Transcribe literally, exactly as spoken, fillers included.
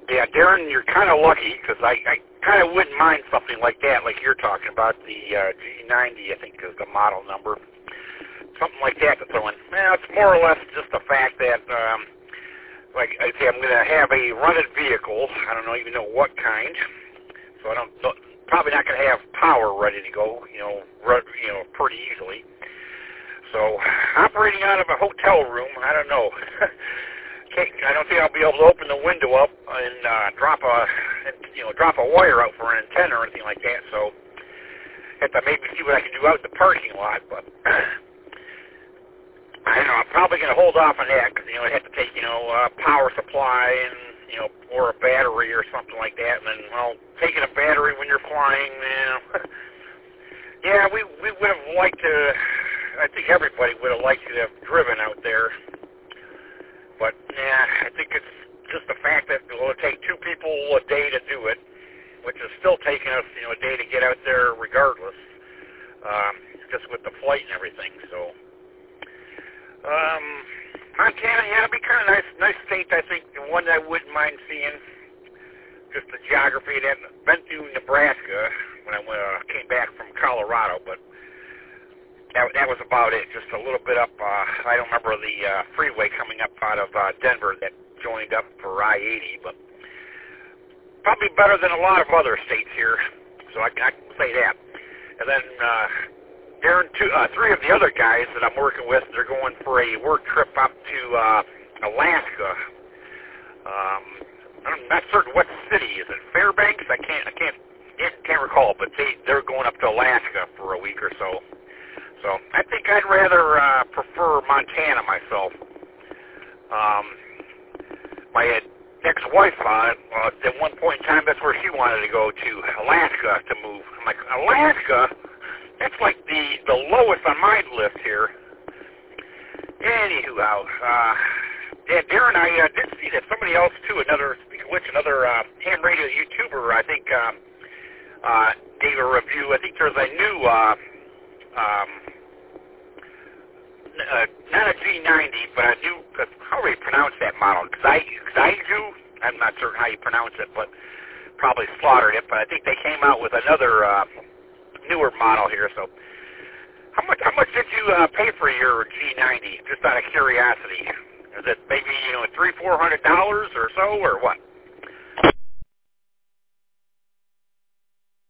Yeah, Darren, you're kind of lucky because I, I kind of wouldn't mind something like that, like you're talking about the uh, G ninety, I think is the model number. Something like that to throw in. Well, it's more or less just the fact that, um, like I say, I'm going to have a rented vehicle. I don't know, even know what kind. So I don't, don't probably not going to have power ready to go, you know, run, you know, pretty easily. So operating out of a hotel room, I don't know. Can't, I don't think I'll be able to open the window up and uh, drop a, you know, drop a wire out for an antenna or anything like that. So have to maybe see what I can do out in the parking lot, but. I don't know, I'm probably going to hold off on that because, you know, I'd have to take, you know, uh, power supply and, you know, or a battery or something like that. And then, well, taking a battery when you're flying, you know. Yeah, we, we would have liked to, I think everybody would have liked to have driven out there. But, yeah, I think it's just the fact that it will take two people a day to do it, which is still taking us, you know, a day to get out there regardless, um, just with the flight and everything, so. Um, Montana, yeah, it'd be kind of nice, nice state, I think, and one that I wouldn't mind seeing. Just the geography. I'd been through Nebraska when I went, uh, came back from Colorado, but that, that was about it. Just a little bit up, uh, I don't remember the uh, freeway coming up out of uh, Denver that joined up for I eighty, but probably better than a lot of other states here, so I, I can say that. And then, uh, Darren, two, uh, three of the other guys that I'm working with, they're going for a work trip up to uh, Alaska. Um, I'm not certain what city. Is it Fairbanks? I can't, I can't, can't recall. But they they're going up to Alaska for a week or so. So I think I'd rather uh, prefer Montana myself. Um, my ex-wife, uh, uh, at one point in time, that's where she wanted to go to Alaska to move. I'm like, Alaska? That's like the, the lowest on my list here. Anywho, uh, yeah, Darren, I uh, did see that somebody else, too, another, speaking of which, another uh, ham radio YouTuber, I think, um, uh, gave a review. I think there's a new, uh, um, uh, not a G ninety, but a new, uh, how do you pronounce that model? Xaiju? I'm not certain how you pronounce it, but probably slaughtered it. But I think they came out with another, uh, newer model here, so how much how much did you uh, pay for your G ninety? Just out of curiosity, is it maybe you know three four hundred dollars or so, or what?